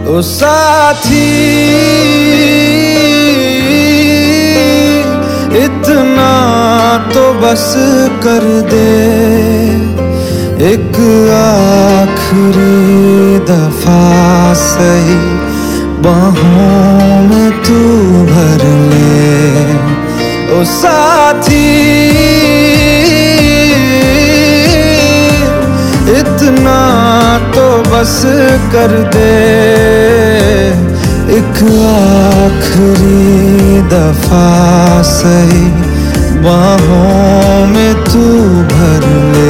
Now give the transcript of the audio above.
ओ साथी इतना तो बस कर दे, एक आखिरी दफा सही बाहों में तू भर ले। ओ साथी इतना तो बस कर दे, एक आखिरी दफा सही बाहों में तू भर ले।